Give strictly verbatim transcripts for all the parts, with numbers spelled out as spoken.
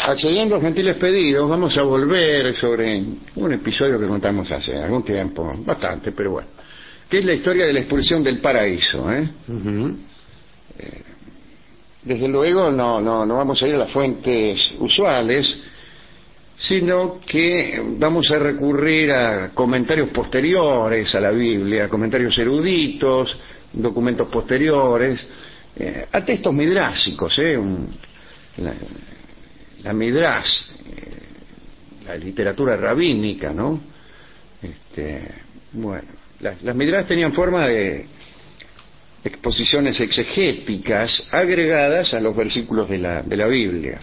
accediendo a gentiles pedidos, vamos a volver sobre un episodio que contamos hace algún tiempo, bastante, pero bueno, que es la historia de la expulsión del paraíso, ¿eh? Uh-huh. eh desde luego no, no, no vamos a ir a las fuentes usuales, sino que vamos a recurrir a comentarios posteriores a la Biblia, comentarios eruditos, documentos posteriores, eh, a textos midrásicos, ¿eh? Un, la, la midrás, eh, la literatura rabínica, ¿no? Este, bueno, las, las midrás tenían forma de exposiciones exegéticas agregadas a los versículos de la, de la Biblia,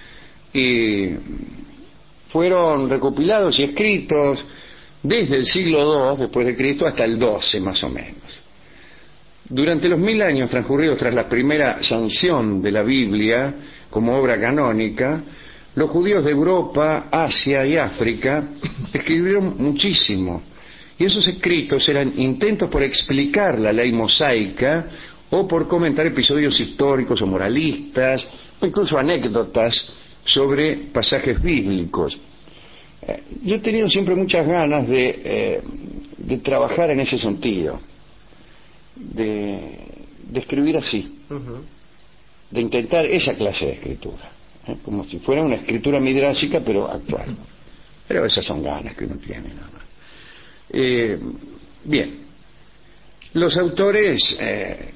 y fueron recopilados y escritos desde el siglo dos después de Cristo hasta el doce más o menos. Durante los mil años transcurridos tras la primera sanción de la Biblia como obra canónica, los judíos de Europa, Asia y África escribieron muchísimo, y esos escritos eran intentos por explicar la ley mosaica o por comentar episodios históricos o moralistas o incluso anécdotas sobre pasajes bíblicos. Eh, yo he tenido siempre muchas ganas de, eh, de trabajar en ese sentido, de, de escribir así, uh-huh. de intentar esa clase de escritura, ¿eh? Como si fuera una escritura midrásica pero actual. Pero esas son ganas que uno tiene nada más. Eh, bien, los autores eh,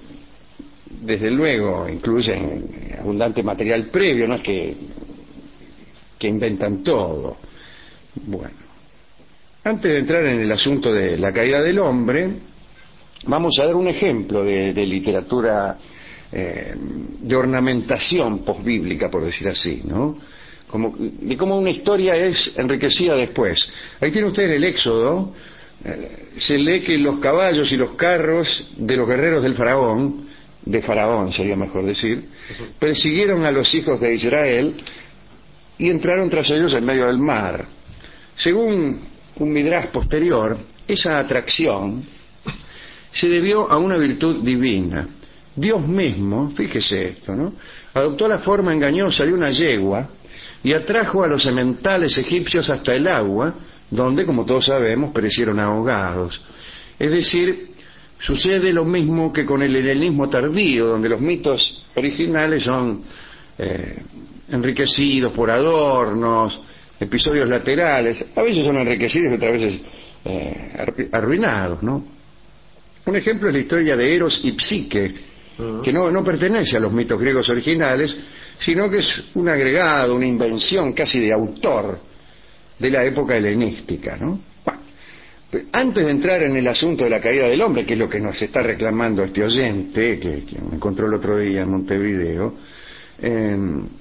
desde luego incluyen abundante material previo, no es que, que inventan todo. Bueno, antes de entrar en el asunto de la caída del hombre, vamos a dar un ejemplo de, de literatura eh, de ornamentación posbíblica, por decir así, ¿no? Como, de cómo una historia es enriquecida después. Ahí tiene usted el Éxodo, eh, se lee que los caballos y los carros de los guerreros del faraón, de Faraón sería mejor decir, persiguieron a los hijos de Israel y entraron tras ellos en medio del mar. Según un midrash posterior, esa atracción se debió a una virtud divina. Dios mismo, fíjese esto, ¿no?, adoptó la forma engañosa de una yegua y atrajo a los sementales egipcios hasta el agua, donde, como todos sabemos, perecieron ahogados. Es decir, sucede lo mismo que con el helenismo tardío, donde los mitos originales son eh, enriquecidos por adornos, episodios laterales, a veces son enriquecidos y otras veces eh, arruinados, ¿no? Un ejemplo es la historia de Eros y Psique, uh-huh. que no, no pertenece a los mitos griegos originales, sino que es un agregado, una invención casi de autor de la época helenística, ¿no? Bueno, antes de entrar en el asunto de la caída del hombre, que es lo que nos está reclamando este oyente, que, que me encontró el otro día en Montevideo, eh,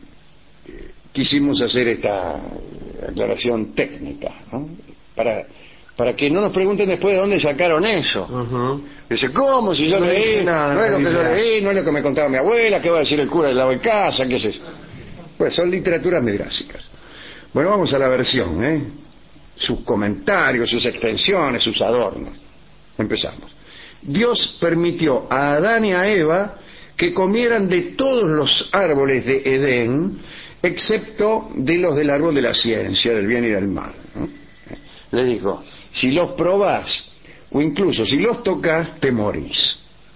quisimos hacer esta aclaración técnica, ¿no?, para, para que no nos pregunten después de dónde sacaron eso. Uh-huh. Dice, ¿cómo? Si yo no leí, nada, no es lo que yo leí, no es lo que me contaba mi abuela, ¿qué va a decir el cura del lado de casa? ¿Qué es eso? Pues son literaturas midrásicas. Bueno, vamos a la versión, ¿eh? Sus comentarios, sus extensiones, sus adornos. Empezamos. Dios permitió a Adán y a Eva que comieran de todos los árboles de Edén, excepto de los del árbol de la ciencia, del bien y del mal, ¿no? Le dijo, si los probás, o incluso si los tocas, te morís.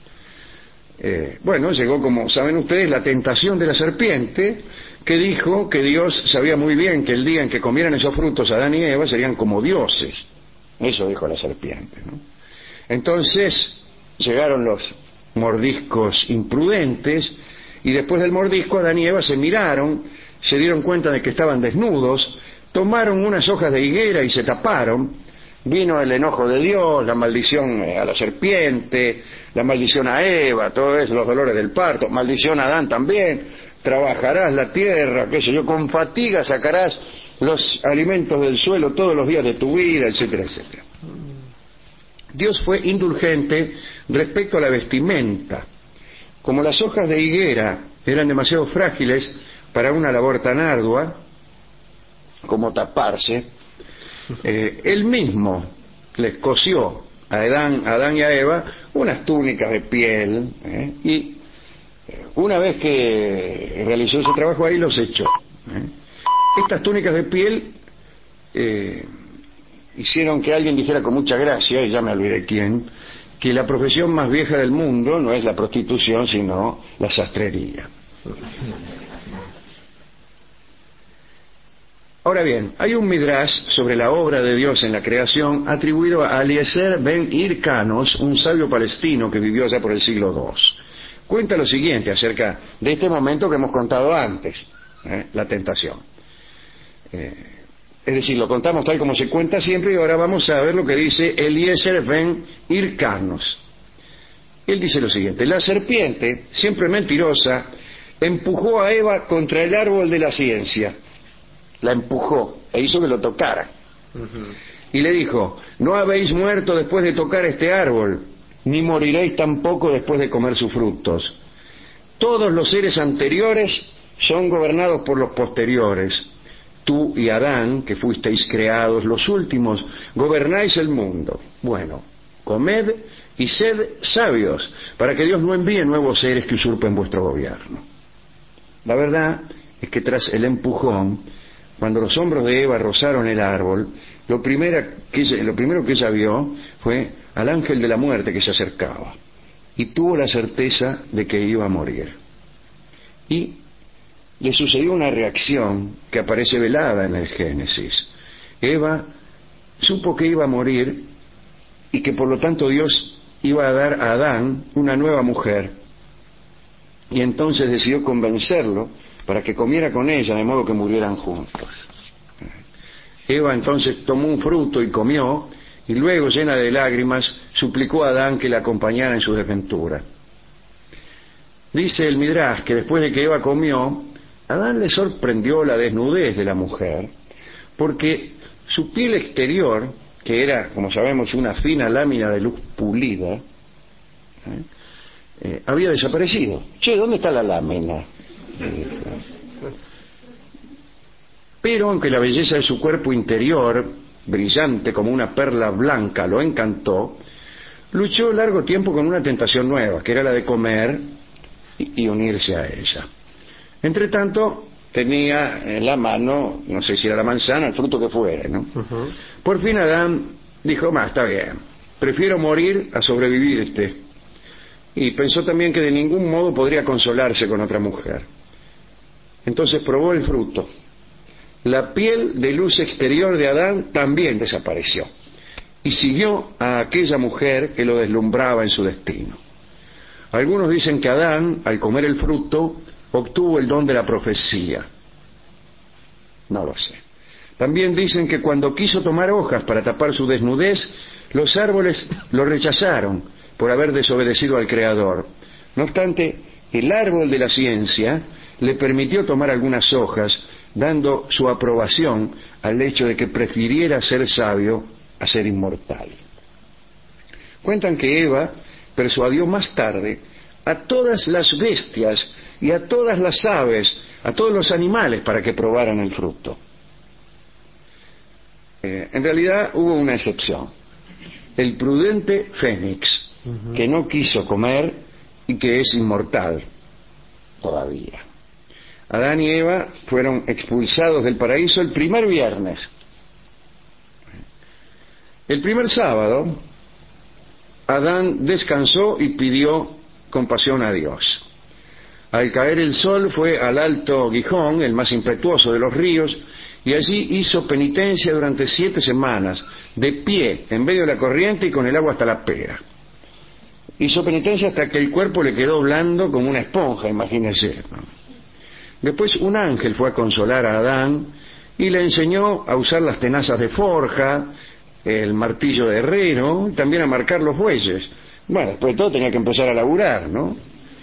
Eh, bueno, llegó, como saben ustedes, la tentación de la serpiente, que dijo que Dios sabía muy bien que el día en que comieran esos frutos Adán y Eva serían como dioses. Eso dijo la serpiente, ¿no? Entonces llegaron los mordiscos imprudentes, y después del mordisco Adán y Eva se miraron, se dieron cuenta de que estaban desnudos, tomaron unas hojas de higuera y se taparon. Vino el enojo de Dios, la maldición a la serpiente, la maldición a Eva, todo eso, los dolores del parto, maldición a Adán también, trabajarás la tierra, qué sé yo, con fatiga sacarás los alimentos del suelo todos los días de tu vida, etcétera, etcétera. Dios fue indulgente respecto a la vestimenta. Como las hojas de higuera eran demasiado frágiles para una labor tan ardua como taparse, eh, él mismo les cosió a Adán, a Adán y a Eva unas túnicas de piel, eh, y una vez que realizó ese trabajo ahí los echó, eh. Estas túnicas de piel eh, hicieron que alguien dijera con mucha gracia, y ya me olvidé quién, que la profesión más vieja del mundo no es la prostitución, sino la sastrería. Ahora bien, hay un midrash sobre la obra de Dios en la creación atribuido a Eliezer ben Hircanos, un sabio palestino que vivió allá por el siglo segundo. Cuenta lo siguiente acerca de este momento que hemos contado antes, ¿eh? la tentación. Eh, es decir, lo contamos tal como se cuenta siempre y ahora vamos a ver lo que dice Eliezer ben Hircanos. Él dice lo siguiente: la serpiente, siempre mentirosa, empujó a Eva contra el árbol de la ciencia. La empujó e hizo que lo tocara. Uh-huh. Y le dijo: no habéis muerto después de tocar este árbol, ni moriréis tampoco después de comer sus frutos. Todos los seres anteriores son gobernados por los posteriores. Tú y Adán, que fuisteis creados los últimos, gobernáis el mundo. Bueno, comed y sed sabios, para que Dios no envíe nuevos seres que usurpen vuestro gobierno. La verdad es que tras el empujón, cuando los hombros de Eva rozaron el árbol, lo, primera que ella, lo primero que ella vio fue al ángel de la muerte que se acercaba, y tuvo la certeza de que iba a morir. Y le sucedió una reacción que aparece velada en el Génesis. Eva supo que iba a morir y que por lo tanto Dios iba a dar a Adán una nueva mujer, y entonces decidió convencerlo para que comiera con ella, de modo que murieran juntos. Eva entonces tomó un fruto y comió, y luego, llena de lágrimas, suplicó a Adán que la acompañara en su desventura. Dice el Midrash que después de que Eva comió, Adán le sorprendió la desnudez de la mujer, porque su piel exterior, que era, como sabemos, una fina lámina de luz pulida, ¿eh? Eh, había desaparecido. Che, ¿dónde está la lámina? Pero aunque la belleza de su cuerpo interior, brillante como una perla blanca, lo encantó, luchó largo tiempo con una tentación nueva, que era la de comer y, y unirse a ella. Entre tanto, tenía en la mano, no sé si era la manzana, el fruto que fuera, ¿no? Uh-huh. Por fin Adán dijo: más, está bien, prefiero morir a sobrevivirte. Y pensó también que de ningún modo podría consolarse con otra mujer. Entonces probó el fruto. La piel de luz exterior de Adán también desapareció, y siguió a aquella mujer que lo deslumbraba en su destino. Algunos dicen que Adán, al comer el fruto, obtuvo el don de la profecía. No lo sé. También dicen que cuando quiso tomar hojas para tapar su desnudez, los árboles lo rechazaron por haber desobedecido al Creador. No obstante, el árbol de la ciencia le permitió tomar algunas hojas, dando su aprobación al hecho de que prefiriera ser sabio a ser inmortal. Cuentan que Eva persuadió más tarde a todas las bestias y a todas las aves, a todos los animales, para que probaran el fruto. Eh, en realidad hubo una excepción: el prudente Fénix, uh-huh. que no quiso comer y que es inmortal todavía. Adán y Eva fueron expulsados del paraíso el primer viernes. El primer sábado, Adán descansó y pidió compasión a Dios. Al caer el sol fue al alto Gijón, el más impetuoso de los ríos, y allí hizo penitencia durante siete semanas, de pie, en medio de la corriente y con el agua hasta la pera. Hizo penitencia hasta que el cuerpo le quedó blando como una esponja, imagínense, ¿no? Después un ángel fue a consolar a Adán y le enseñó a usar las tenazas de forja, el martillo de herrero, y también a marcar los bueyes. Bueno, después de todo tenía que empezar a laburar, ¿no?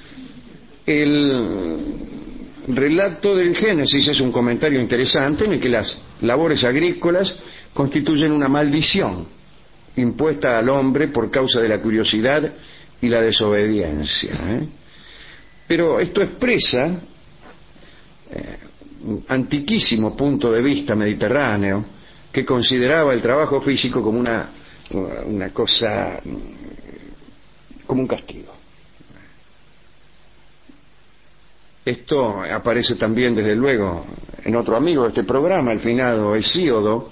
El relato del Génesis es un comentario interesante en el que las labores agrícolas constituyen una maldición impuesta al hombre por causa de la curiosidad y la desobediencia, ¿eh? Pero esto expresa eh, un antiquísimo punto de vista mediterráneo que consideraba el trabajo físico como una, una cosa, como un castigo. Esto aparece también, desde luego, en otro amigo de este programa, el finado Hesíodo,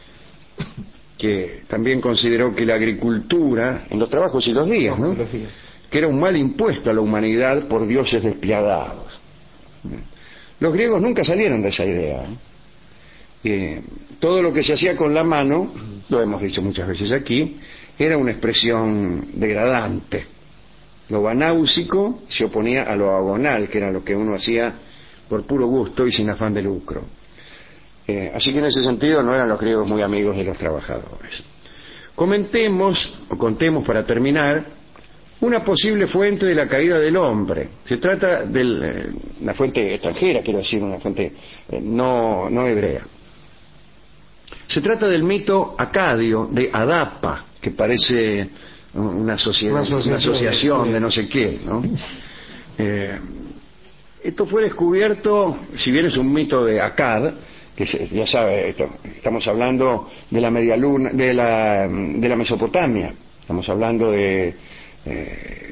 que también consideró que la agricultura, en los trabajos y los días, ¿no?, que era un mal impuesto a la humanidad por dioses despiadados. Los griegos nunca salieron de esa idea, ¿eh? Eh, todo lo que se hacía con la mano, lo hemos dicho muchas veces aquí, era una expresión degradante. Lo banáusico se oponía a lo agonal, que era lo que uno hacía por puro gusto y sin afán de lucro. Eh, así que en ese sentido no eran los griegos muy amigos de los trabajadores. Comentemos, o contemos para terminar, una posible fuente de la caída del hombre. Se trata de eh, una fuente extranjera, quiero decir, una fuente eh, no, no hebrea. Se trata del mito acadio de Adapa, que parece una, sociedad, una, asociación, una asociación de no sé qué, ¿no? Eh, esto fue descubierto, si bien es un mito de Akkad, que se, ya sabe, esto, estamos hablando de la media luna, de la, de la Mesopotamia, estamos hablando de eh,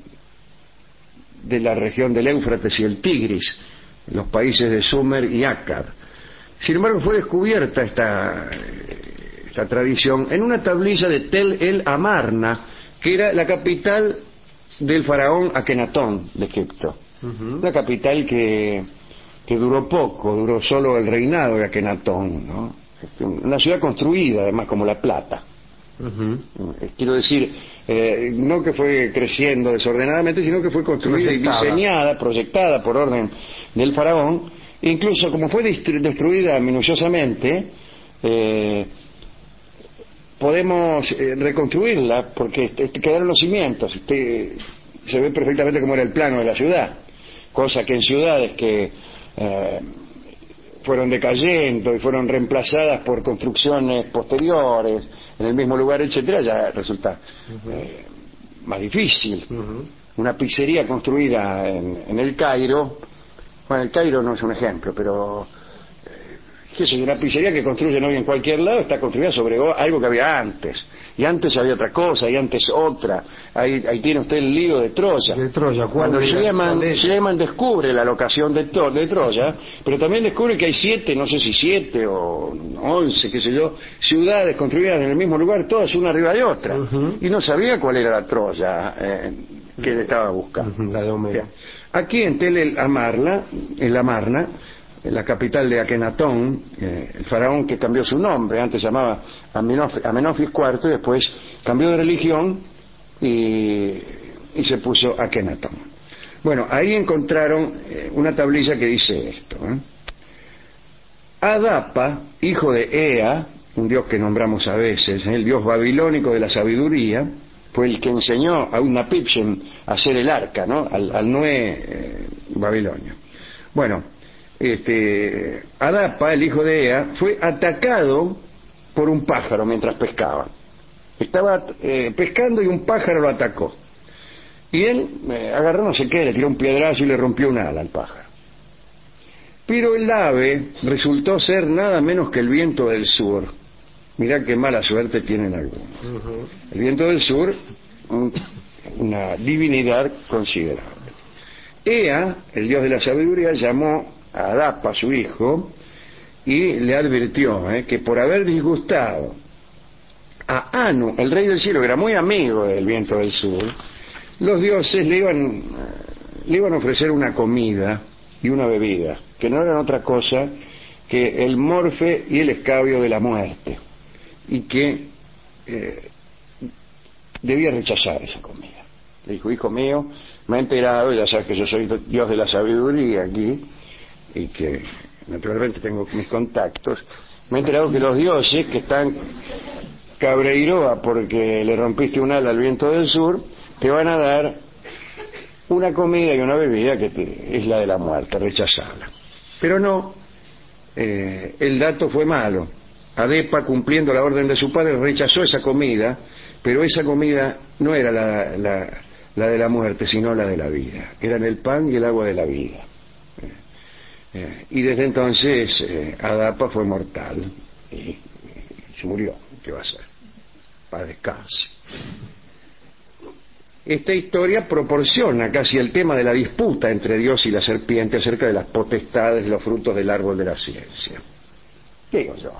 de la región del Éufrates y el Tigris, los países de Sumer y Akkad. Sin embargo, fue descubierta esta, esta tradición en una tablilla de Tel el Amarna, que era la capital del faraón Akenatón de Egipto. Uh-huh. Una capital que, que duró poco, duró solo el reinado de Akenatón, ¿no? Una ciudad construida, además, como La Plata. Uh-huh. Quiero decir, eh, no que fue creciendo desordenadamente, sino que fue construida proyectada. y diseñada, proyectada por orden del faraón. Incluso como fue destruida minuciosamente, eh, podemos eh, reconstruirla porque este, quedaron los cimientos. Este, se ve perfectamente cómo era el plano de la ciudad, cosa que en ciudades que eh, fueron decayendo y fueron reemplazadas por construcciones posteriores en el mismo lugar, etcétera, ya resulta eh, más difícil. Uh-huh. Una pizzería construida en, en el Cairo. Bueno, el Cairo no es un ejemplo, pero eh, qué sé yo, una pizzería que construyen hoy en cualquier lado está construida sobre algo que había antes, y antes había otra cosa, y antes otra. Ahí, ahí tiene usted el lío de Troya. De Troya, cuando Schliemann, Schliemann descubre la locación de, to, de Troya, pero también descubre que hay siete, no sé si siete o once, qué sé yo, ciudades construidas en el mismo lugar, todas una arriba de otra, uh-huh. y no sabía cuál era la Troya eh, que él estaba buscando. Uh-huh, la de Homero. Aquí en Tel el Amarna, en la Amarna, en la capital de Akenatón, eh, el faraón que cambió su nombre, antes se llamaba Amenofis cuarto, y después cambió de religión y, y se puso Akenatón. Bueno, ahí encontraron eh, una tablilla que dice esto, ¿eh? Adapa, hijo de Ea, un dios que nombramos a veces, ¿eh? el dios babilónico de la sabiduría, fue el que enseñó a Utnapishtim a hacer el arca, ¿no? Al, al Noé eh, babilonio. Bueno, este, Adapa, el hijo de Ea, fue atacado por un pájaro mientras pescaba. Estaba eh, pescando y un pájaro lo atacó. Y él eh, agarró no sé qué, le tiró un piedrazo y le rompió un ala al pájaro. Pero el ave resultó ser nada menos que el viento del sur. Mirá qué mala suerte tienen algunos. Uh-huh. El viento del sur, un, una divinidad considerable. Ea, el dios de la sabiduría, llamó a Adapa, su hijo, y le advirtió eh, que por haber disgustado a Anu, el rey del cielo, que era muy amigo del viento del sur, los dioses le iban, le iban a ofrecer una comida y una bebida, que no eran otra cosa que el morfe y el escabio de la muerte, y que eh, debía rechazar esa comida. Le dijo: hijo mío, me he enterado, ya sabes que yo soy dios de la sabiduría aquí, y que naturalmente tengo mis contactos, me he enterado que los dioses que están cabreiroa porque le rompiste un ala al viento del sur, te van a dar una comida y una bebida que te, es la de la muerte, rechazarla. Pero no, eh, el dato fue malo. Adepa, cumpliendo la orden de su padre, rechazó esa comida, pero esa comida no era la, la, la de la muerte, sino la de la vida. Eran el pan y el agua de la vida. Eh, eh, y desde entonces eh, Adapa fue mortal y, y se murió. ¿Qué va a hacer? Para descanse. esta historia proporciona casi el tema de la disputa entre Dios y la serpiente acerca de las potestades de los frutos del árbol de la ciencia. ¿Qué digo yo?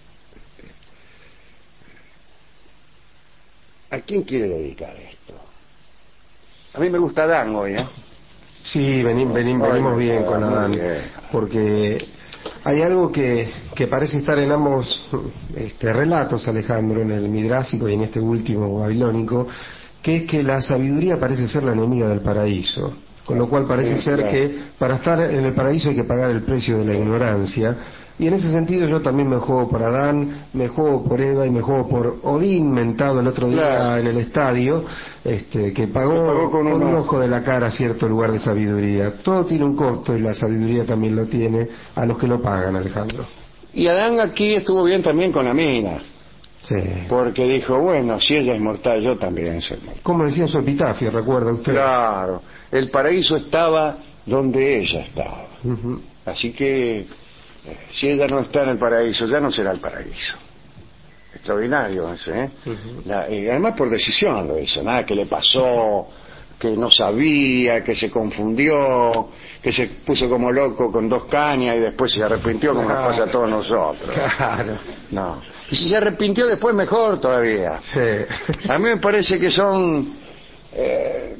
¿A quién quiere dedicar esto? A mí me gusta Adán hoy, ¿eh? Sí, venim, venim, venimos bien con Adán, porque hay algo que, que parece estar en ambos este, relatos, Alejandro, en el midrásico y en este último babilónico, que es que la sabiduría parece ser la enemiga del paraíso, con lo cual parece ser que para estar en el paraíso hay que pagar el precio de la ignorancia. Y en ese sentido yo también me juego por Adán, me juego por Eva y me juego por Odín, mentado el otro día claro. en el estadio, este, que pagó, pagó con, con un ojo de la cara cierto lugar de sabiduría. Todo tiene un costo y la sabiduría también lo tiene a los que lo pagan, Alejandro. Y Adán aquí estuvo bien también con la mina. Sí. Porque dijo, bueno, si ella es mortal, yo también soy mortal. Como decía su epitafio, ¿recuerda usted? Claro, el paraíso estaba donde ella estaba. Uh-huh. Así que si ella no está en el paraíso, ya no será el paraíso. Extraordinario eso, ¿eh? Uh-huh. La, y además por decisión lo hizo, nada que le pasó, que no sabía, que se confundió, que se puso como loco con dos cañas y después se arrepintió como claro. nos pasa a todos nosotros. Claro. No. Y si se arrepintió después, mejor todavía. Sí. A mí me parece que son eh,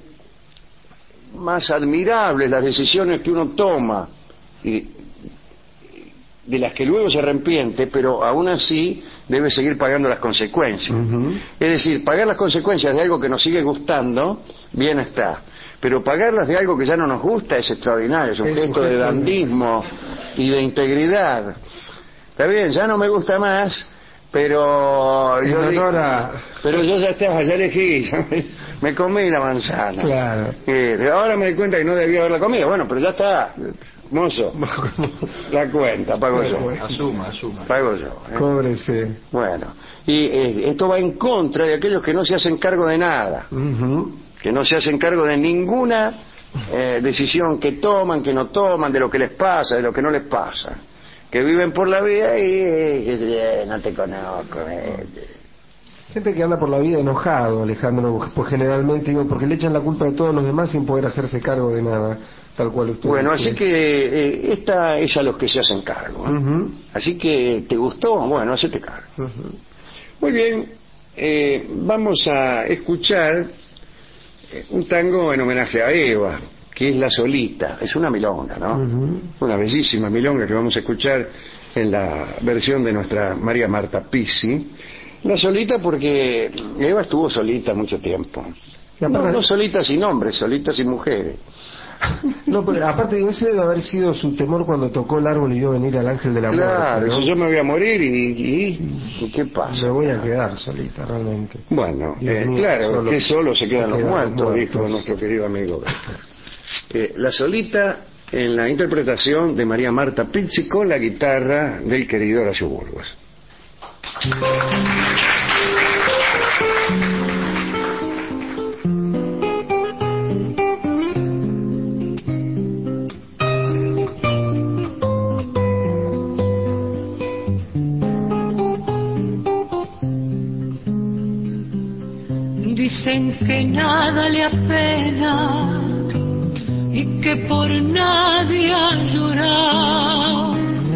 más admirables las decisiones que uno toma y de las que luego se arrepiente, pero aún así debe seguir pagando las consecuencias. Uh-huh. Es decir, pagar las consecuencias de algo que nos sigue gustando, bien está. Pero pagarlas de algo que ya no nos gusta es extraordinario, es un es gesto un de dandismo y de integridad. Está bien, ya no me gusta más, pero yo, di, a... pero yo ya estaba, ya elegí, ya me, me comí la manzana. Claro. Eh, ahora me di cuenta que no debía haberla comido. Bueno, pero ya está, mozo, la cuenta, pago yo. Asuma, asuma. Pago yo. ¿eh? Cóbrese. Bueno, y eh, esto va en contra de aquellos que no se hacen cargo de nada, uh-huh. que no se hacen cargo de ninguna eh, decisión que toman, que no toman, de lo que les pasa, de lo que no les pasa. Que viven por la vida y eh, no te conozco. Eh. Gente que anda por la vida enojado, Alejandro, pues generalmente digo, porque le echan la culpa de todos los demás sin poder hacerse cargo de nada, tal cual usted Bueno, dice. así que eh, esta es a los que se hacen cargo. ¿eh? Uh-huh. Así que, ¿te gustó? Bueno, hacete cargo. Uh-huh. Muy bien, eh, vamos a escuchar un tango en homenaje a Eva, que es La Solita, es una milonga, ¿no? Uh-huh. Una bellísima milonga que vamos a escuchar en la versión de nuestra María Marta Pizzi. La Solita porque Eva estuvo solita mucho tiempo. No, no solita sin hombres, solita sin mujeres. No, pero aparte de ese debe haber sido su temor cuando tocó el árbol y vio venir al ángel de la muerte. Claro, ¿no? Si yo me voy a morir y, y, y ¿qué pasa? Me voy a quedar solita, realmente. Bueno, eh, claro, solo, que solo se quedan se los quedan muertos, muertos, dijo nuestro querido amigo. Eh, la Solita en la interpretación de María Marta Pizzi con la guitarra del querido Horacio Burgos. Dicen que nada le apena y que por nadie ha llorado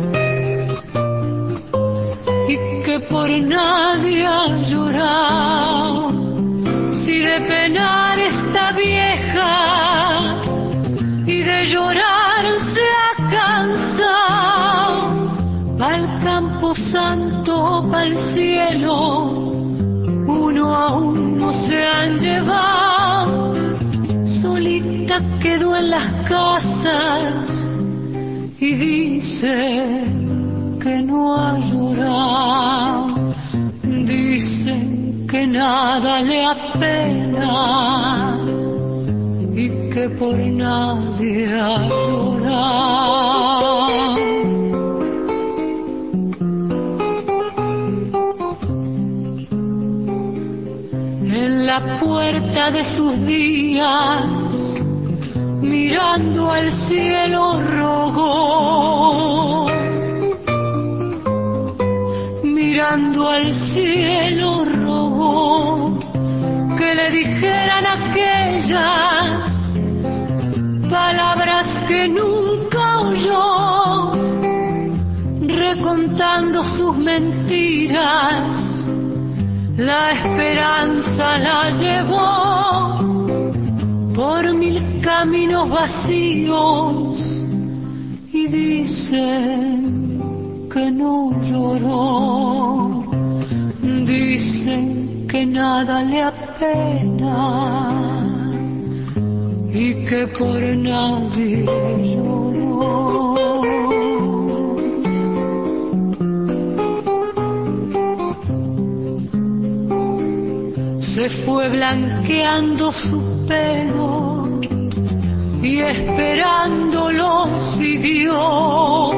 y que por nadie ha llorado. Si de penar está vieja y de llorar se ha cansado, pa'l campo santo, pa'l cielo, uno a uno se han llevado. Solita quedó en las casas y dice que no ha llorado. Dicen que nada le apena y que por nadie ha llorado. En la puerta de sus días, mirando al cielo rogó, mirando al cielo rogó, que le dijeran a estrellas, palabras que nunca oyó, recontando sus mentiras, la esperanza la llevó por mil caminos vacíos y dicen que no lloró, dicen que nada le apena y que por nadie lloró. Se fue blanqueando su pelo y esperándolo siguió,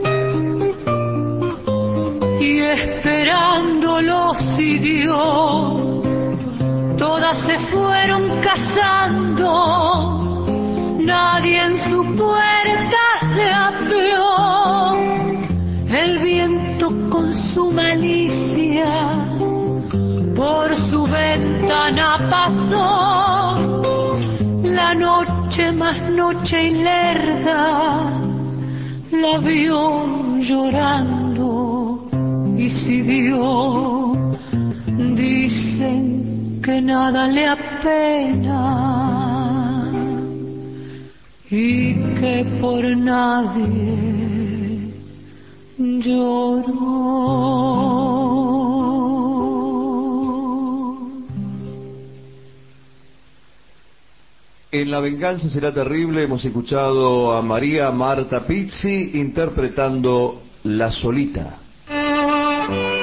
y esperándolo siguió. Todas se fueron casando, nadie en su puerta se apeó. El viento con su malicia por su ventana pasó, la noche más noche y lerda la vio llorando y siguió. Dicen que nada le apena y que por nadie lloró. En La venganza será terrible hemos escuchado a María Marta Pizzi interpretando La Solita.